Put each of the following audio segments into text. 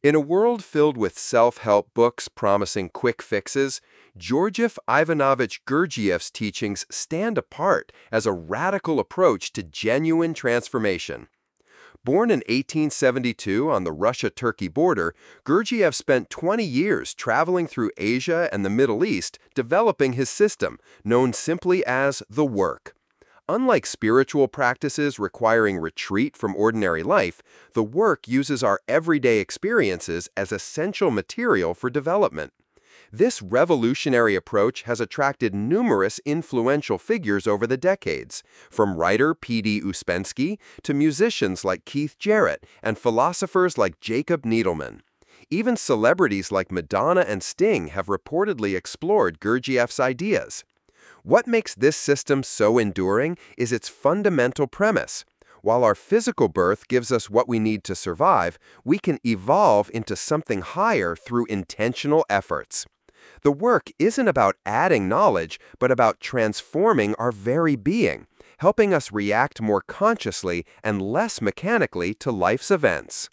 In a world filled with self-help books promising quick fixes, Georgiev Ivanovich Gurdjieff's teachings stand apart as a radical approach to genuine transformation. Born in 1872 on the Russia-Turkey border, Gurdjieff spent 20 years traveling through Asia and the Middle East developing his system, known simply as the Work. Unlike spiritual practices requiring retreat from ordinary life, the Work uses our everyday experiences as essential material for development. This revolutionary approach has attracted numerous influential figures over the decades, from writer P.D. Uspensky to musicians like Keith Jarrett and philosophers like Jacob Needleman. Even celebrities like Madonna and Sting have reportedly explored Gurdjieff's ideas. What makes this system so enduring is its fundamental premise. While our physical birth gives us what we need to survive, we can evolve into something higher through intentional efforts. The Work isn't about adding knowledge, but about transforming our very being, helping us react more consciously and less mechanically to life's events.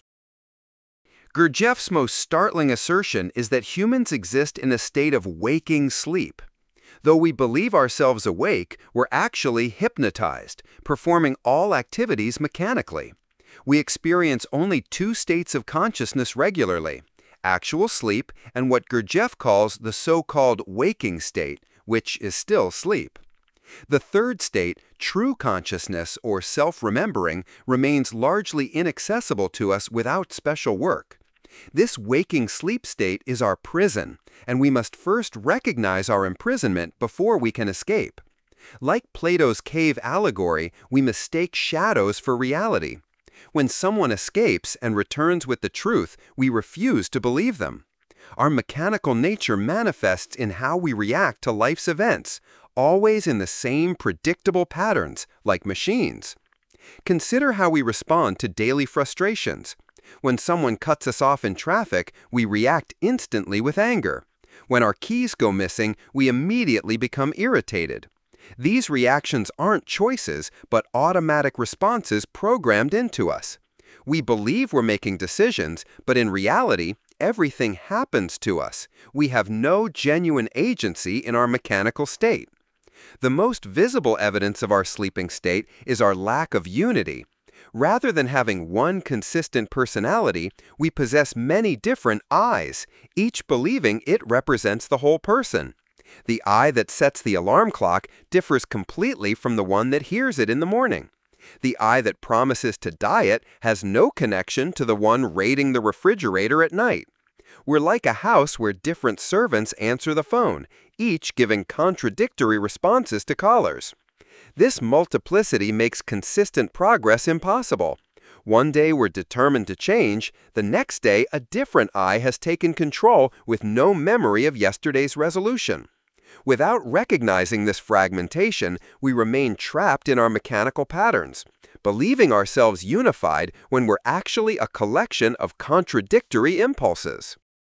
Gurdjieff's most startling assertion is that humans exist in a state of waking sleep. Though we believe ourselves awake, we're actually hypnotized, performing all activities mechanically. We experience only two states of consciousness regularly: actual sleep and what Gurdjieff calls the so-called waking state, which is still sleep. The third state, true consciousness or self-remembering, remains largely inaccessible to us without special work. This waking sleep state is our prison, and we must first recognize our imprisonment before we can escape. Like Plato's cave allegory, we mistake shadows for reality. When someone escapes and returns with the truth, we refuse to believe them. Our mechanical nature manifests in how we react to life's events, always in the same predictable patterns, like machines. Consider how we respond to daily frustrations. When someone cuts us off in traffic, we react instantly with anger. When our keys go missing, we immediately become irritated. These reactions aren't choices, but automatic responses programmed into us. We believe we're making decisions, but in reality, everything happens to us. We have no genuine agency in our mechanical state. The most visible evidence of our sleeping state is our lack of unity. Rather than having one consistent personality, we possess many different I's, each believing it represents the whole person. The I that sets the alarm clock differs completely from the one that hears it in the morning. The I that promises to diet has no connection to the one raiding the refrigerator at night. We're like a house where different servants answer the phone, each giving contradictory responses to callers. This multiplicity makes consistent progress impossible. One day we're determined to change, the next day a different I has taken control with no memory of yesterday's resolution. Without recognizing this fragmentation, we remain trapped in our mechanical patterns, believing ourselves unified when we're actually a collection of contradictory impulses.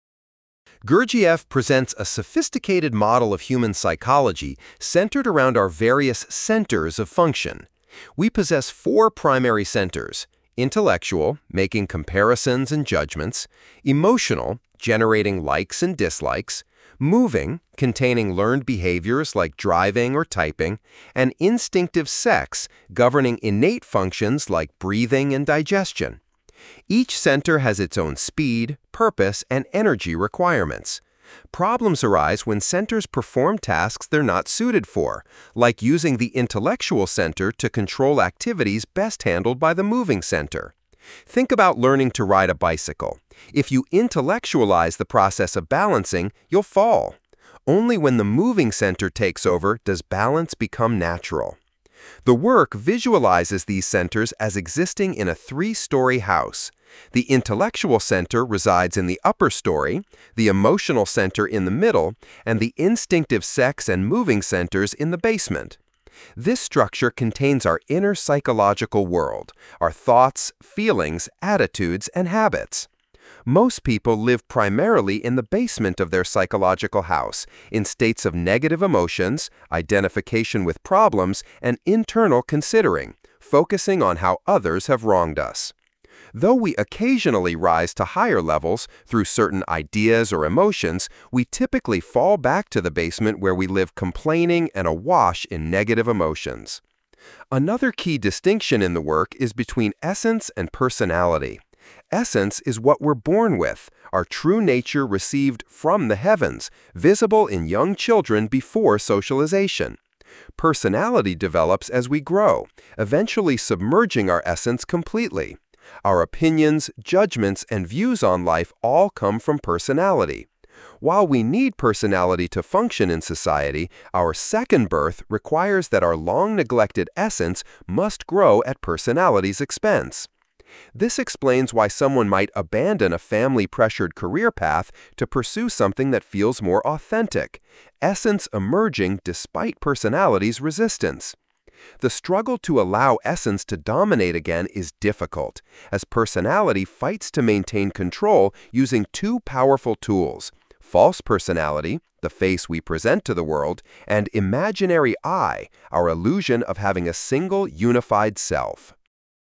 Gurdjieff presents a sophisticated model of human psychology centered around our various centers of function. We possess four primary centers: intellectual, making comparisons and judgments; emotional, generating likes and dislikes; moving, containing learned behaviors like driving or typing; and instinctive sex, governing innate functions like breathing and digestion. Each center has its own speed, purpose, and energy requirements. Problems arise when centers perform tasks they're not suited for, like using the intellectual center to control activities best handled by the moving center. Think about learning to ride a bicycle. If you intellectualize the process of balancing, you'll fall. Only when the moving center takes over does balance become natural. The Work visualizes these centers as existing in a three-story house. The intellectual center resides in the upper story, the emotional center in the middle, and the instinctive sex and moving centers in the basement. This structure contains our inner psychological world, our thoughts, feelings, attitudes, and habits. Most people live primarily in the basement of their psychological house, in states of negative emotions, identification with problems, and internal considering, focusing on how others have wronged us. Though we occasionally rise to higher levels through certain ideas or emotions, we typically fall back to the basement where we live complaining and awash in negative emotions. Another key distinction in the work is between essence and personality. Essence is what we're born with, our true nature received from the heavens, visible in young children before socialization. Personality develops as we grow, eventually submerging our essence completely. Our opinions, judgments, and views on life all come from personality. While we need personality to function in society, our second birth requires that our long-neglected essence must grow at personality's expense. This explains why someone might abandon a family-pressured career path to pursue something that feels more authentic, essence emerging despite personality's resistance. The struggle to allow essence to dominate again is difficult, as personality fights to maintain control using two powerful tools: false personality, the face we present to the world, and imaginary I, our illusion of having a single unified self.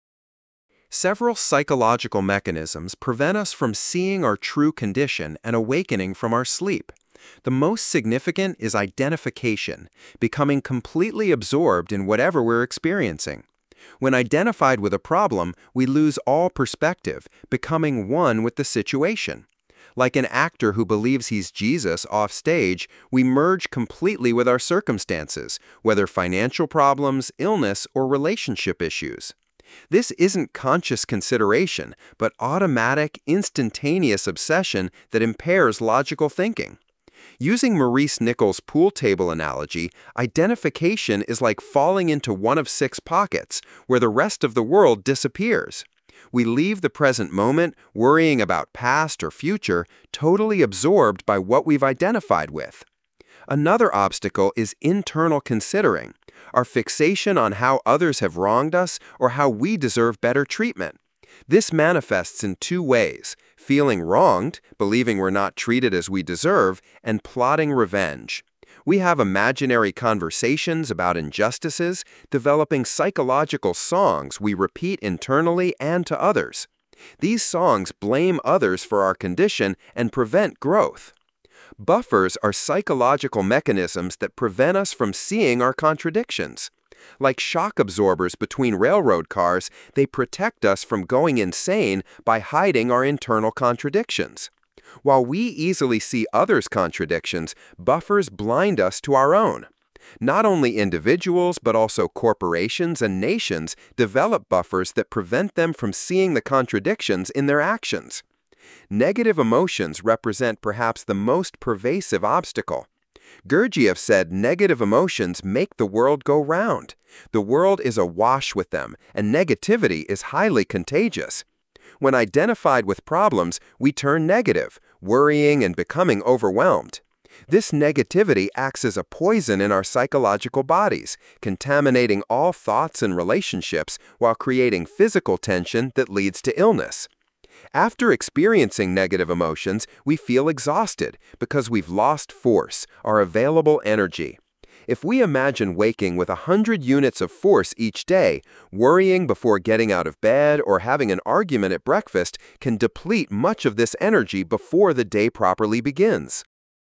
Several psychological mechanisms prevent us from seeing our true condition and awakening from our sleep. The most significant is identification, becoming completely absorbed in whatever we're experiencing. When identified with a problem, we lose all perspective, becoming one with the situation. Like an actor who believes he's Jesus off stage, we merge completely with our circumstances, whether financial problems, illness, or relationship issues. This isn't conscious consideration, but automatic, instantaneous obsession that impairs logical thinking. Using Maurice Nicol's pool table analogy, identification is like falling into one of 6 pockets, where the rest of the world disappears. We leave the present moment worrying about past or future, totally absorbed by what we've identified with. Another obstacle is internal considering, our fixation on how others have wronged us or how we deserve better treatment. This manifests in 2 ways: feeling wronged, believing we're not treated as we deserve, and plotting revenge. We have imaginary conversations about injustices, developing psychological songs we repeat internally and to others. These songs blame others for our condition and prevent growth. Buffers are psychological mechanisms that prevent us from seeing our contradictions. Like shock absorbers between railroad cars, they protect us from going insane by hiding our internal contradictions. While we easily see others' contradictions, buffers blind us to our own. Not only individuals, but also corporations and nations develop buffers that prevent them from seeing the contradictions in their actions. Negative emotions represent perhaps the most pervasive obstacle. Gurdjieff said negative emotions make the world go round. The world is awash with them, and negativity is highly contagious. When identified with problems, we turn negative, worrying and becoming overwhelmed. This negativity acts as a poison in our psychological bodies, contaminating all thoughts and relationships while creating physical tension that leads to illness. After experiencing negative emotions, we feel exhausted because we've lost force, our available energy. If we imagine waking with 100 units of force each day, worrying before getting out of bed or having an argument at breakfast can deplete much of this energy before the day properly begins.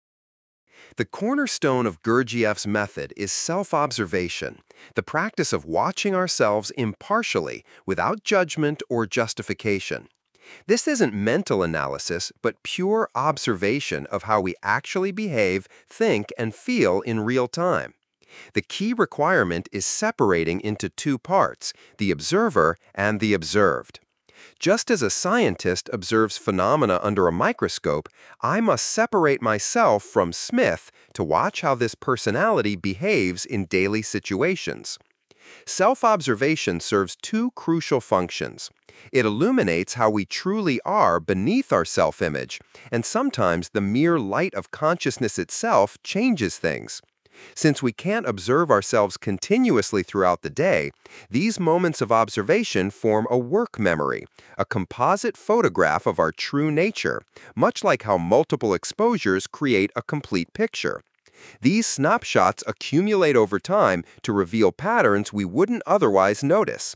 The cornerstone of Gurdjieff's method is self-observation, the practice of watching ourselves impartially, without judgment or justification. This isn't mental analysis, but pure observation of how we actually behave, think, and feel in real time. The key requirement is separating into 2 parts, the observer and the observed. Just as a scientist observes phenomena under a microscope, I must separate myself from Smith to watch how this personality behaves in daily situations. Self-observation serves 2 crucial functions. It illuminates how we truly are beneath our self-image, and sometimes the mere light of consciousness itself changes things. Since we can't observe ourselves continuously throughout the day, these moments of observation form a work memory, a composite photograph of our true nature, much like how multiple exposures create a complete picture. These snapshots accumulate over time to reveal patterns we wouldn't otherwise notice.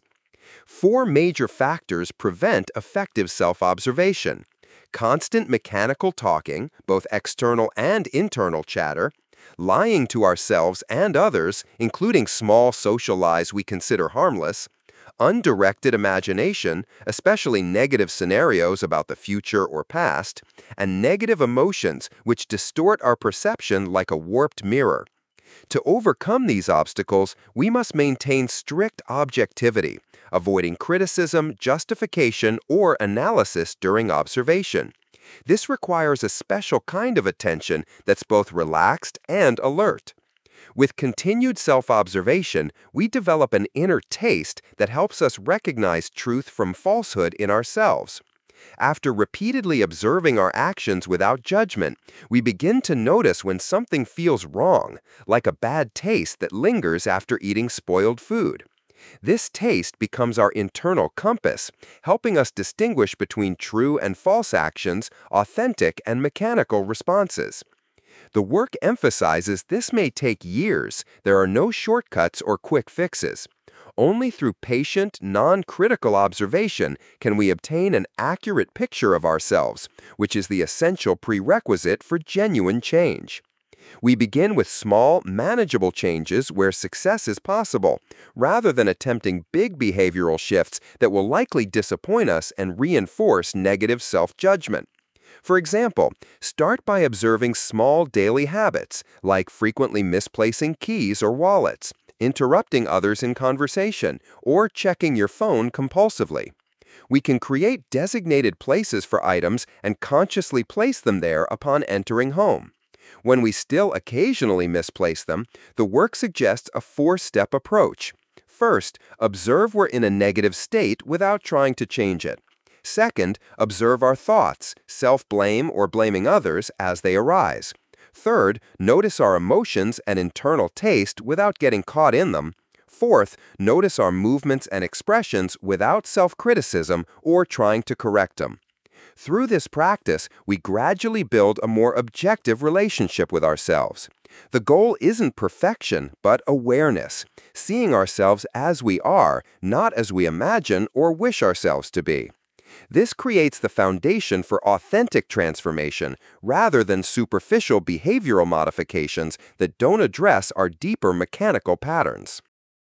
Four major factors prevent effective self-observation: constant mechanical talking, both external and internal chatter, lying to ourselves and others, including small social lies we consider harmless, undirected imagination, especially negative scenarios about the future or past, and negative emotions which distort our perception like a warped mirror. To overcome these obstacles, we must maintain strict objectivity, avoiding criticism, justification, or analysis during observation. This requires a special kind of attention that's both relaxed and alert. With continued self-observation, we develop an inner taste that helps us recognize truth from falsehood in ourselves. After repeatedly observing our actions without judgment, we begin to notice when something feels wrong, like a bad taste that lingers after eating spoiled food. This taste becomes our internal compass, helping us distinguish between true and false actions, authentic and mechanical responses. The work emphasizes this may take years. There are no shortcuts or quick fixes. Only through patient, non-critical observation can we obtain an accurate picture of ourselves, which is the essential prerequisite for genuine change. We begin with small, manageable changes where success is possible, rather than attempting big behavioral shifts that will likely disappoint us and reinforce negative self-judgment. For example, start by observing small daily habits, like frequently misplacing keys or wallets, interrupting others in conversation, or checking your phone compulsively. We can create designated places for items and consciously place them there upon entering home. When we still occasionally misplace them, the work suggests a four-step approach. First, observe we're in a negative state without trying to change it. Second, observe our thoughts, self-blame or blaming others as they arise. Third, notice our emotions and internal taste without getting caught in them. Fourth, notice our movements and expressions without self-criticism or trying to correct them. Through this practice, we gradually build a more objective relationship with ourselves. The goal isn't perfection, but awareness, seeing ourselves as we are, not as we imagine or wish ourselves to be. This creates the foundation for authentic transformation rather than superficial behavioral modifications that don't address our deeper mechanical patterns.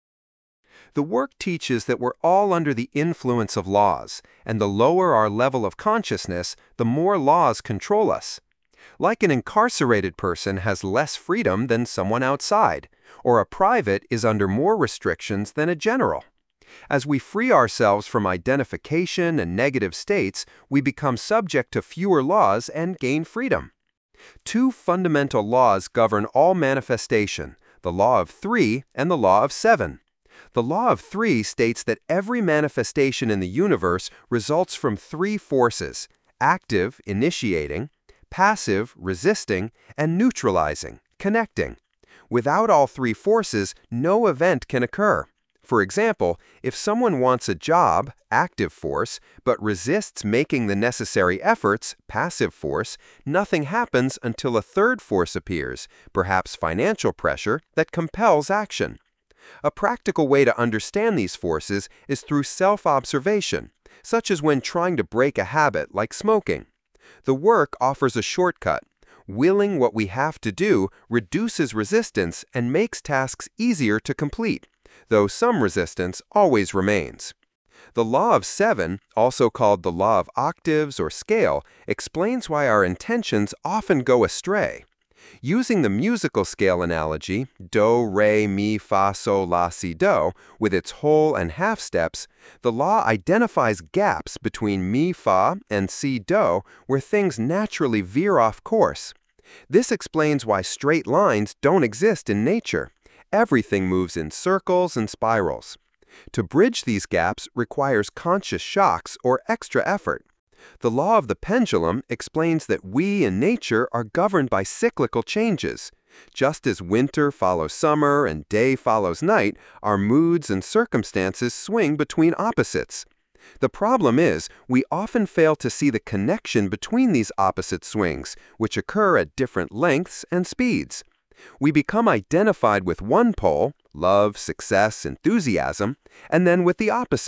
The work teaches that we're all under the influence of laws, and the lower our level of consciousness, the more laws control us. Like an incarcerated person has less freedom than someone outside, or a private is under more restrictions than a general. As we free ourselves from identification and negative states, we become subject to fewer laws and gain freedom. Two fundamental laws govern all manifestation: the law of three and the law of seven. The law of three states that every manifestation in the universe results from three forces: active, initiating; passive, resisting; and neutralizing, connecting. Without all three forces, no event can occur. For example, if someone wants a job, active force, but resists making the necessary efforts, passive force, nothing happens until a third force appears, perhaps financial pressure, that compels action. A practical way to understand these forces is through self-observation, such as when trying to break a habit like smoking. The work offers a shortcut. Willing what we have to do reduces resistance and makes tasks easier to complete, though some resistance always remains. The law of seven, also called the law of octaves or scale, explains why our intentions often go astray. Using the musical scale analogy, do, re, mi, fa, sol, la, si, do, with its whole and half steps, the law identifies gaps between mi, fa, and si, do where things naturally veer off course. This explains why straight lines don't exist in nature. Everything moves in circles and spirals. To bridge these gaps requires conscious shocks or extra effort. The law of the pendulum explains that we in nature are governed by cyclical changes. Just as winter follows summer and day follows night, our moods and circumstances swing between opposites. The problem is, we often fail to see the connection between these opposite swings, which occur at different lengths and speeds. We become identified with one pole, love, success, enthusiasm, and then with the opposite,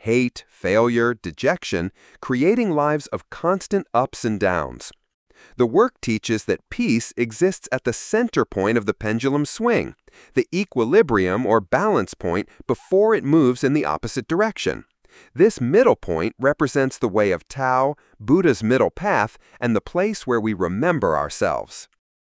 hate, failure, dejection, creating lives of constant ups and downs. The work teaches that peace exists at the center point of the pendulum swing, the equilibrium or balance point before it moves in the opposite direction. This middle point represents the way of Tao, Buddha's middle path, and the place where we remember ourselves.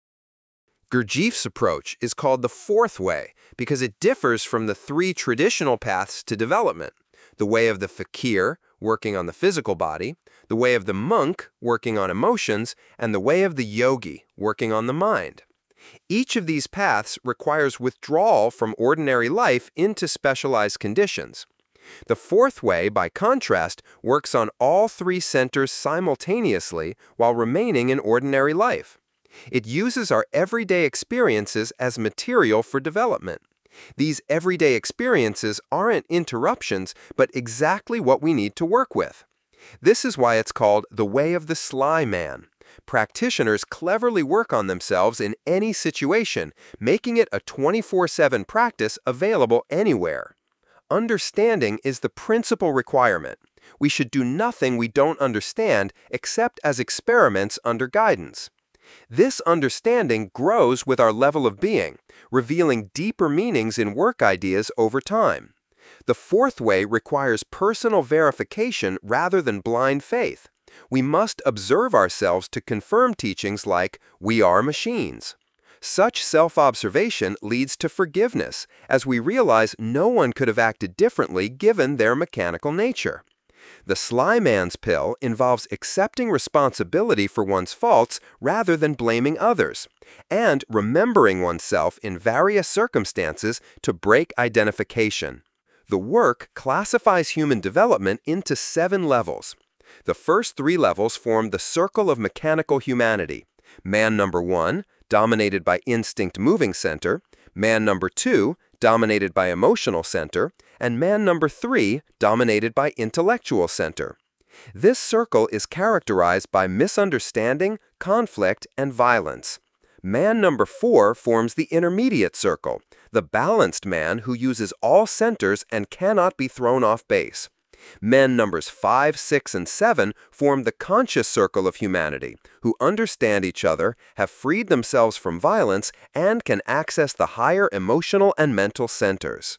Gurdjieff's approach is called the fourth way because it differs from the three traditional paths to development: the way of the fakir, working on the physical body, the way of the monk, working on emotions, and the way of the yogi, working on the mind. Each of these paths requires withdrawal from ordinary life into specialized conditions. The fourth way, by contrast, works on all three centers simultaneously while remaining in ordinary life. It uses our everyday experiences as material for development. These everyday experiences aren't interruptions, but exactly what we need to work with. This is why it's called the way of the sly man. Practitioners cleverly work on themselves in any situation, making it a 24/7 practice available anywhere. Understanding is the principal requirement. We should do nothing we don't understand except as experiments under guidance. This understanding grows with our level of being, revealing deeper meanings in work ideas over time. The fourth way requires personal verification rather than blind faith. We must observe ourselves to confirm teachings like, "We are machines." Such self-observation leads to forgiveness, as we realize no one could have acted differently given their mechanical nature. The sly man's pill involves accepting responsibility for one's faults rather than blaming others, and remembering oneself in various circumstances to break identification. The work classifies human development into 7 levels. The first 3 levels form the circle of mechanical humanity. Man number 1, dominated by instinct moving center, man number 2, dominated by emotional center, and man number 3, dominated by intellectual center. This circle is characterized by misunderstanding, conflict, and violence. Man number 4 forms the intermediate circle, the balanced man who uses all centers and cannot be thrown off base. Men numbers 5, 6, and 7 form the conscious circle of humanity, who understand each other, have freed themselves from violence, and can access the higher emotional and mental centers.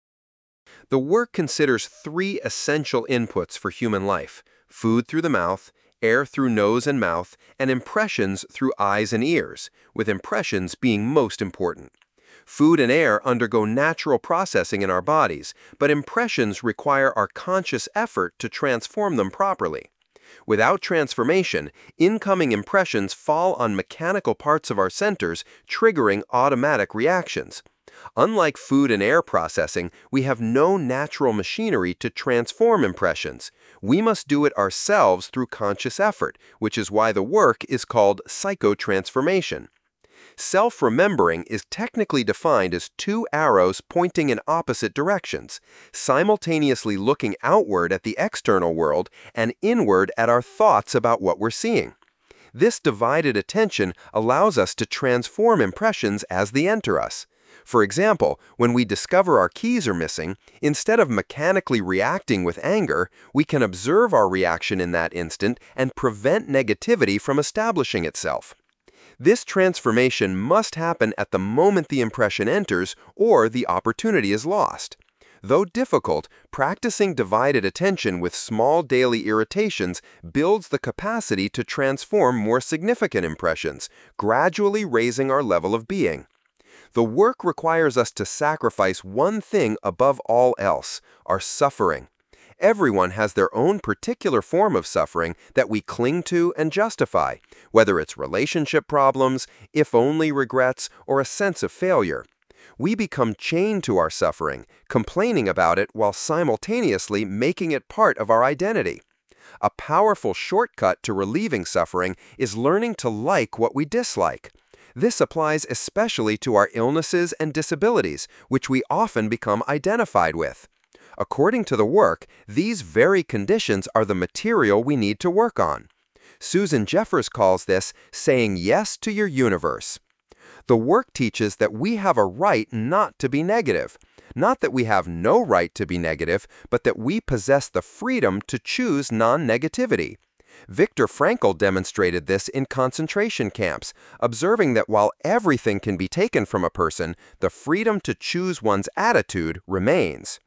The work considers 3 essential inputs for human life: food through the mouth, air through nose and mouth, and impressions through eyes and ears, with impressions being most important. Food and air undergo natural processing in our bodies, but impressions require our conscious effort to transform them properly. Without transformation, incoming impressions fall on mechanical parts of our centers, triggering automatic reactions. Unlike food and air processing, we have no natural machinery to transform impressions. We must do it ourselves through conscious effort, which is why the work is called psychotransformation. Self-remembering is technically defined as 2 arrows pointing in opposite directions, simultaneously looking outward at the external world and inward at our thoughts about what we're seeing. This divided attention allows us to transform impressions as they enter us. For example, when we discover our keys are missing, instead of mechanically reacting with anger, we can observe our reaction in that instant and prevent negativity from establishing itself. This transformation must happen at the moment the impression enters or the opportunity is lost. Though difficult, practicing divided attention with small daily irritations builds the capacity to transform more significant impressions, gradually raising our level of being. The work requires us to sacrifice one thing above all else: our suffering. Everyone has their own particular form of suffering that we cling to and justify, whether it's relationship problems, if-only regrets, or a sense of failure. We become chained to our suffering, complaining about it while simultaneously making it part of our identity. A powerful shortcut to relieving suffering is learning to like what we dislike. This applies especially to our illnesses and disabilities, which we often become identified with. According to the work, these very conditions are the material we need to work on. Susan Jeffers calls this saying yes to your universe. The work teaches that we have a right not to be negative. Not that we have no right to be negative, but that we possess the freedom to choose non-negativity. Viktor Frankl demonstrated this in concentration camps, observing that while everything can be taken from a person, the freedom to choose one's attitude remains.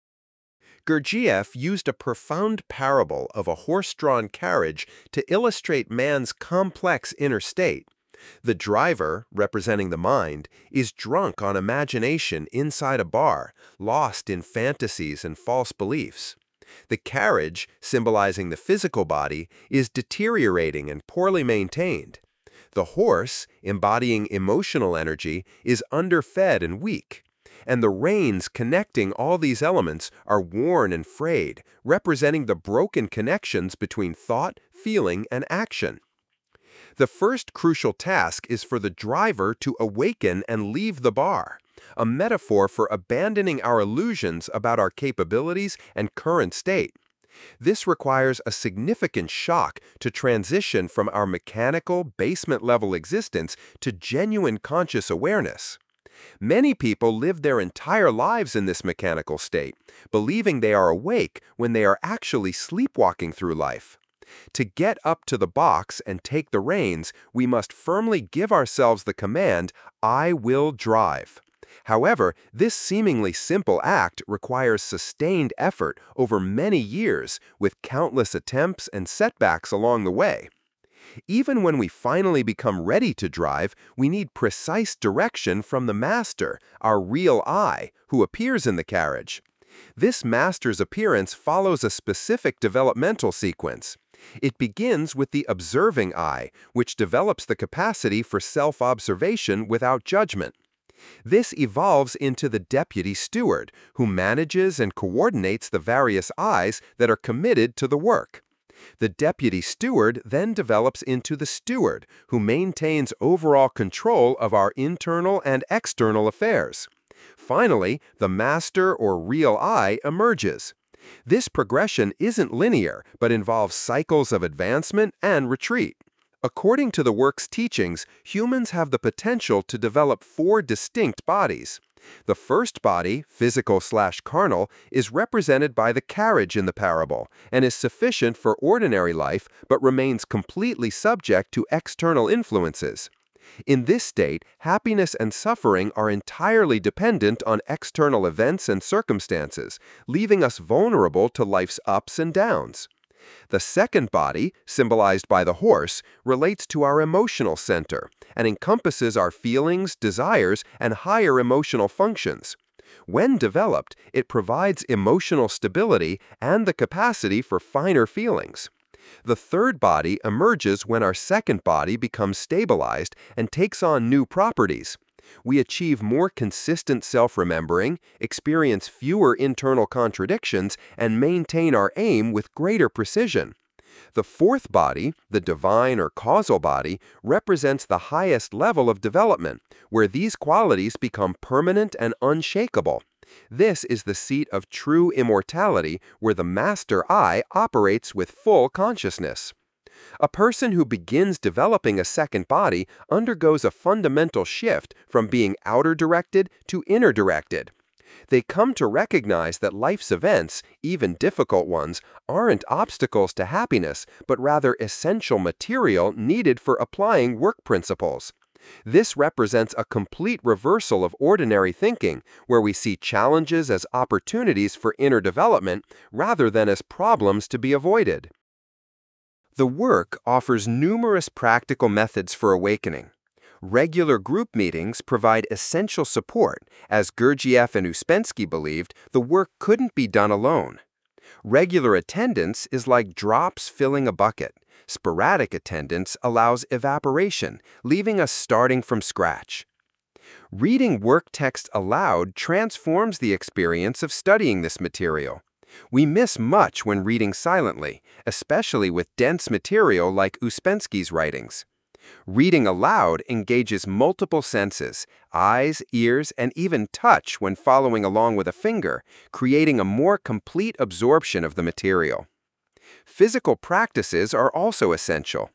Gurdjieff used a profound parable of a horse-drawn carriage to illustrate man's complex inner state. The driver, representing the mind, is drunk on imagination inside a bar, lost in fantasies and false beliefs. The carriage, symbolizing the physical body, is deteriorating and poorly maintained. The horse, embodying emotional energy, is underfed and weak. And the reins connecting all these elements are worn and frayed, representing the broken connections between thought, feeling, and action. The first crucial task is for the driver to awaken and leave the bar, a metaphor for abandoning our illusions about our capabilities and current state. This requires a significant shock to transition from our mechanical, basement-level existence to genuine conscious awareness. Many people live their entire lives in this mechanical state, believing they are awake when they are actually sleepwalking through life. To get up to the box and take the reins, we must firmly give ourselves the command, "I will drive." However, this seemingly simple act requires sustained effort over many years, with countless attempts and setbacks along the way. Even when we finally become ready to drive, we need precise direction from the master, our real I, who appears in the carriage. This master's appearance follows a specific developmental sequence. It begins with the observing I, which develops the capacity for self-observation without judgment. This evolves into the deputy steward, who manages and coordinates the various I's that are committed to the work. The deputy steward then develops into the steward, who maintains overall control of our internal and external affairs. Finally, the master or real I emerges. This progression isn't linear, but involves cycles of advancement and retreat. According to the work's teachings, humans have the potential to develop 4 distinct bodies. The first body, physical/carnal, is represented by the carriage in the parable and is sufficient for ordinary life but remains completely subject to external influences. In this state, happiness and suffering are entirely dependent on external events and circumstances, leaving us vulnerable to life's ups and downs. The second body, symbolized by the horse, relates to our emotional center and encompasses our feelings, desires, and higher emotional functions. When developed, it provides emotional stability and the capacity for finer feelings. The third body emerges when our second body becomes stabilized and takes on new properties. We achieve more consistent self-remembering, experience fewer internal contradictions, and maintain our aim with greater precision. The fourth body, the divine or causal body, represents the highest level of development, where these qualities become permanent and unshakable. This is the seat of true immortality, where the master I operates with full consciousness. A person who begins developing a second body undergoes a fundamental shift from being outer-directed to inner-directed. They come to recognize that life's events, even difficult ones, aren't obstacles to happiness, but rather essential material needed for applying work principles. This represents a complete reversal of ordinary thinking, where we see challenges as opportunities for inner development rather than as problems to be avoided. The work offers numerous practical methods for awakening. Regular group meetings provide essential support, as Gurdjieff and Uspensky believed the work couldn't be done alone. Regular attendance is like drops filling a bucket. Sporadic attendance allows evaporation, leaving us starting from scratch. Reading work text aloud transforms the experience of studying this material. We miss much when reading silently, especially with dense material like Uspensky's writings. Reading aloud engages multiple senses, eyes, ears, and even touch when following along with a finger, creating a more complete absorption of the material. Physical practices are also essential.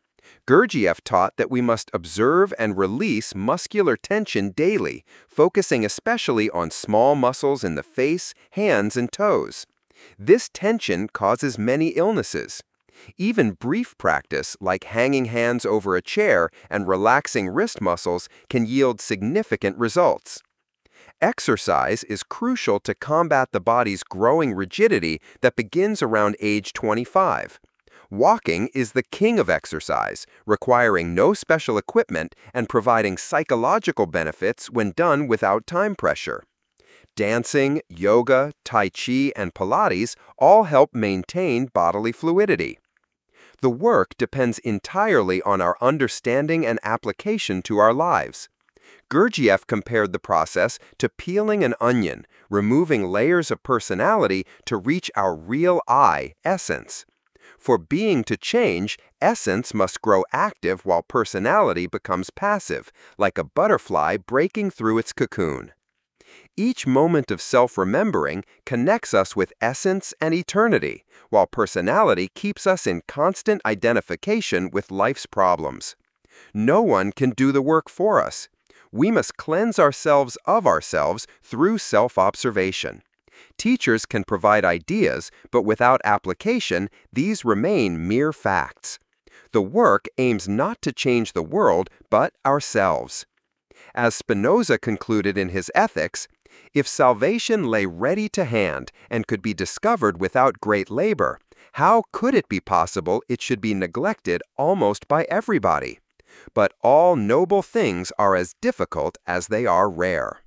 Gurdjieff taught that we must observe and release muscular tension daily, focusing especially on small muscles in the face, hands, and toes. This tension causes many illnesses. Even brief practice, like hanging hands over a chair and relaxing wrist muscles, can yield significant results. Exercise is crucial to combat the body's growing rigidity that begins around age 25. Walking is the king of exercise, requiring no special equipment and providing psychological benefits when done without time pressure. Dancing, yoga, tai chi, and Pilates all help maintain bodily fluidity. The work depends entirely on our understanding and application to our lives. Gurdjieff compared the process to peeling an onion, removing layers of personality to reach our real I, essence. For being to change, essence must grow active while personality becomes passive, like a butterfly breaking through its cocoon. Each moment of self-remembering connects us with essence and eternity, while personality keeps us in constant identification with life's problems. No one can do the work for us. We must cleanse ourselves of ourselves through self-observation. Teachers can provide ideas, but without application, these remain mere facts. The work aims not to change the world, but ourselves. As Spinoza concluded in his Ethics, if salvation lay ready to hand and could be discovered without great labor, how could it be possible it should be neglected almost by everybody? But all noble things are as difficult as they are rare.